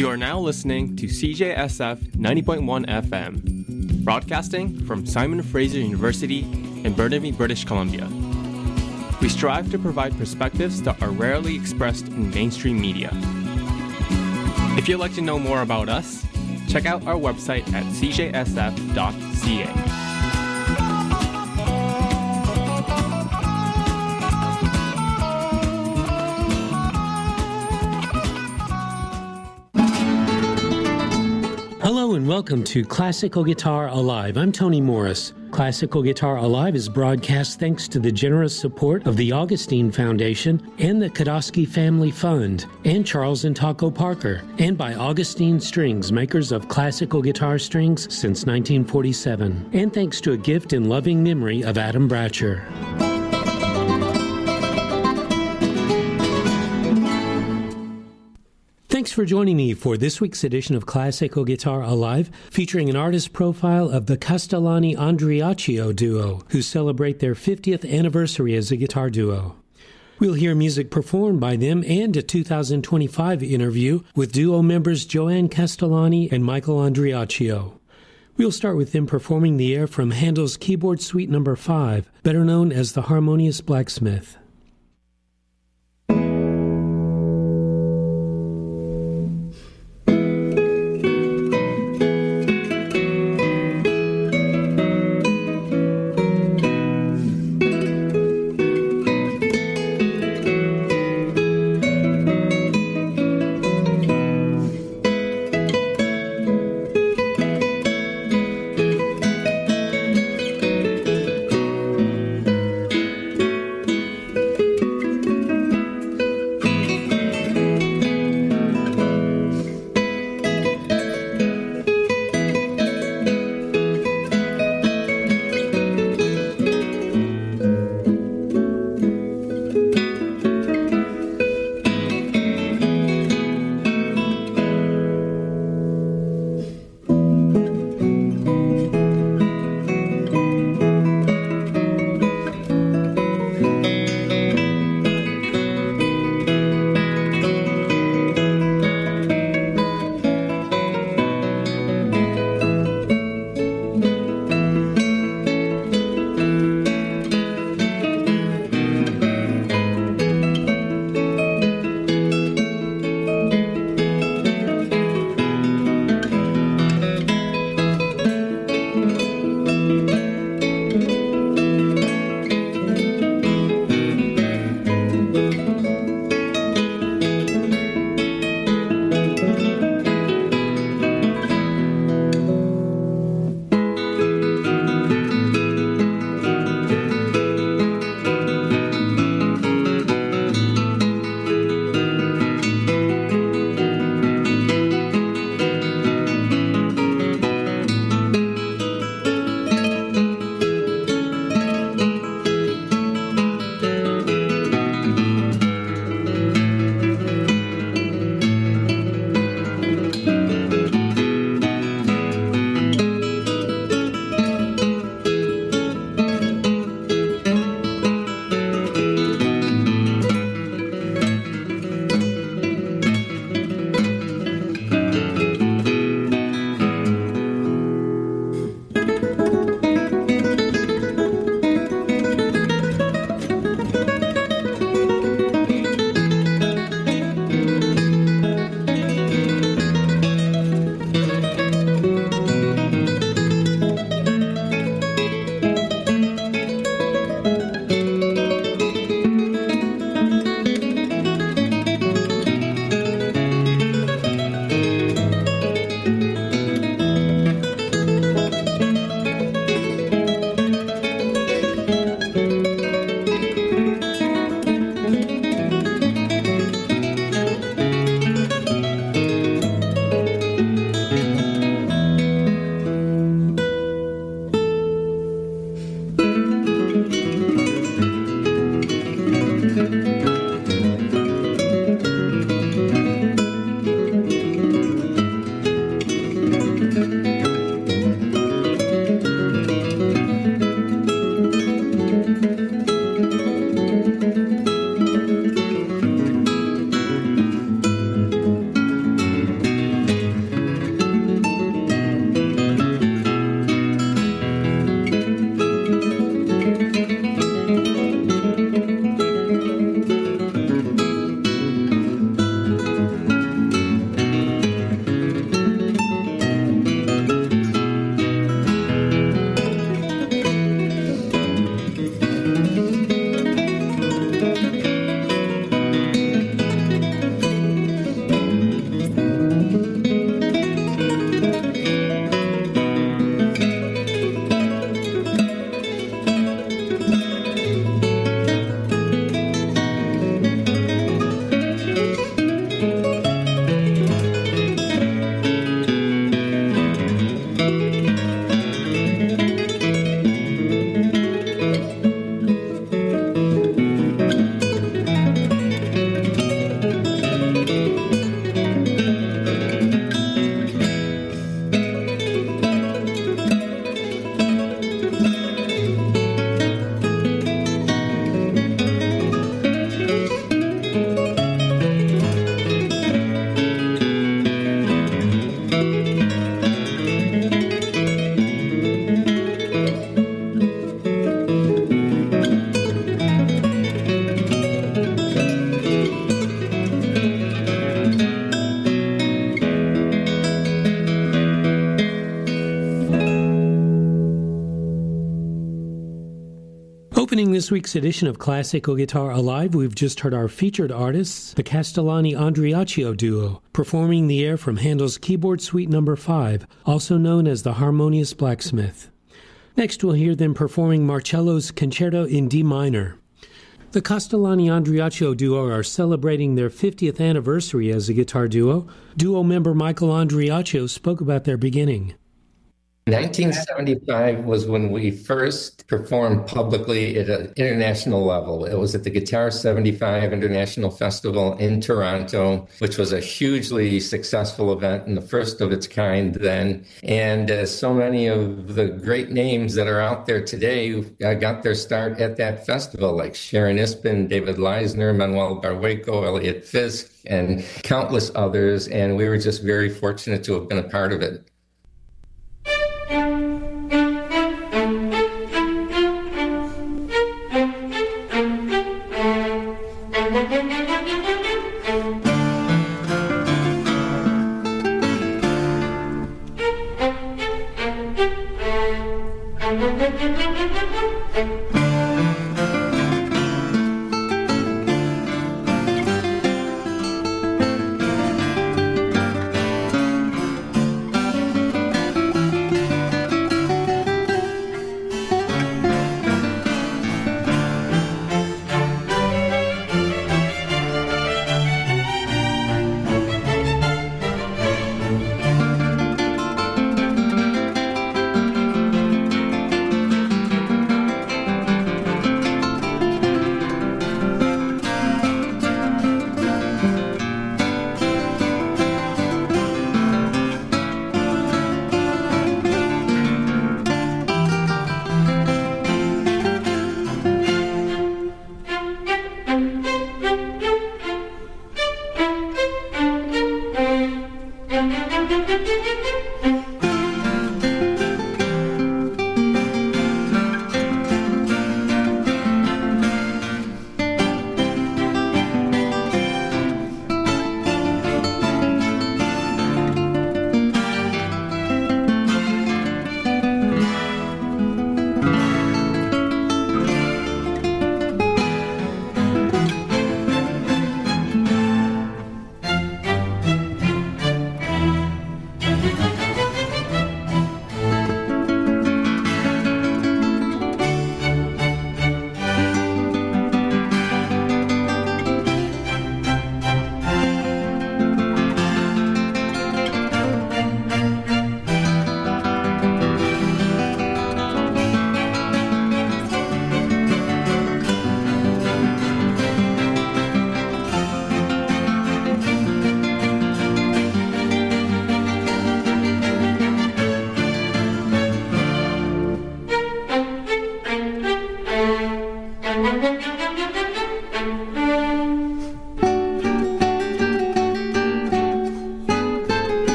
You are now listening to CJSF 90.1 FM, broadcasting from Simon Fraser University in Burnaby, British Columbia. We strive to provide perspectives that are rarely expressed in mainstream media. If you'd like to know more about us, check out our website at cjsf.ca. Hello and welcome to Classical Guitar Alive. I'm Tony Morris. Classical Guitar Alive is broadcast thanks to the generous support of the Augustine Foundation and the Kodosky Family Fund and Charles and Taco Parker, and by Augustine Strings, makers of classical guitar strings since 1947, and thanks to a gift in loving memory of Adam Bratcher. Thanks for joining me for this week's edition of Classical Guitar Alive, featuring an artist profile of the Castellani-Andreacchio duo, who celebrate their 50th anniversary as a guitar duo. We'll hear music performed by them and a 2025 interview with duo members Joanne Castellani and Michael Andreacchio. We'll start with them performing the air from Handel's Keyboard Suite No. 5, better known as the Harmonious Blacksmith. this week's edition of Classical Guitar Alive, we've just heard our featured artists, the Castellani-Andreacchio Duo, performing the air from Handel's Keyboard Suite No. 5, also known as the Harmonious Blacksmith. Next, we'll hear them performing Marcello's Concerto in D minor. The Castellani-Andreacchio Duo are celebrating their 50th anniversary as a guitar duo. Duo member Michael Andreacchio spoke about their beginning. 1975 was when we first performed publicly at an international level. It was at the Guitar 75 International Festival in Toronto, which was a hugely successful event and the first of its kind then. And so many of the great names that are out there today got their start at that festival, like Sharon Ispin, David Leisner, Manuel Barrueco, Elliot Fisk, and countless others. And we were just very fortunate to have been a part of it.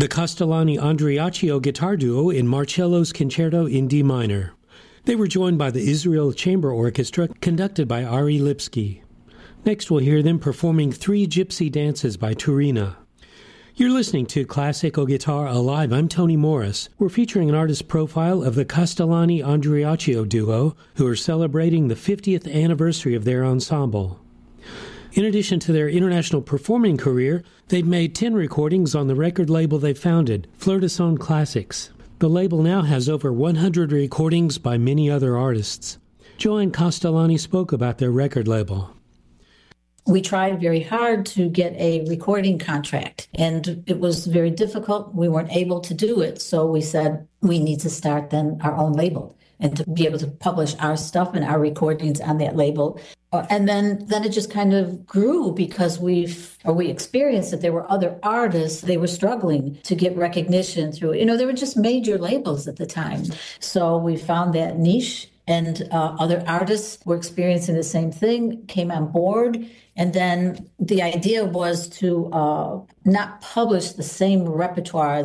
the Castellani Andreacchio guitar duo in Marcello's Concerto in D minor. They were joined by the Israel Chamber Orchestra, conducted by Ari Lipsky. Next, we'll hear them performing Three Gypsy Dances by Turina. You're listening to Classical Guitar Alive. I'm Tony Morris. We're featuring an artist profile of the Castellani Andreacchio duo, who are celebrating the 50th anniversary of their ensemble. In addition to their international performing career, they've made 10 recordings on the record label they founded, Fleur de Son Classics. The label now has over 100 recordings by many other artists. Joanne Castellani spoke about their record label. We tried very hard to get a recording contract, and it was very difficult. We weren't able to do it, so we said we need to start then our own label and to be able to publish our stuff and our recordings on that label. And then it just kind of grew because we experienced that there were other artists, they were struggling to get recognition through, there were just major labels at the time. So we found that niche, and other artists were experiencing the same thing, came on board. And then the idea was to not publish the same repertoire.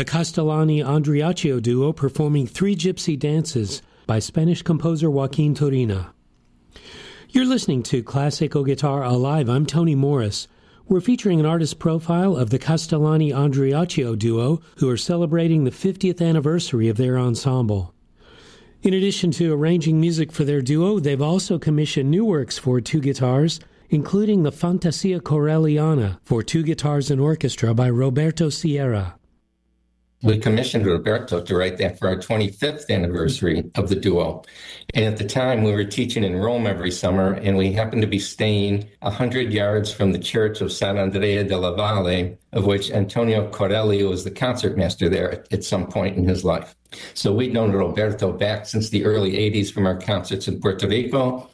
Castellani Andriaccio Duo performing Three Gypsy Dances by Spanish composer Joaquin Turina. You're listening to Classical Guitar Alive. I'm Tony Morris. We're featuring an artist profile of the Castellani Andriaccio Duo, who are celebrating the 50th anniversary of their ensemble. In addition to arranging music for their duo, they've also commissioned new works for two guitars, including the Fantasia Corelliana for two guitars and orchestra by Roberto Sierra. We commissioned Roberto to write that for our 25th anniversary of the duo. And at the time, we were teaching in Rome every summer, and we happened to be staying 100 yards from the church of San Andrea della Valle, of which Antonio Corelli was the concertmaster there at some point in his life. So we'd known Roberto back since the early 80s from our concerts in Puerto Rico.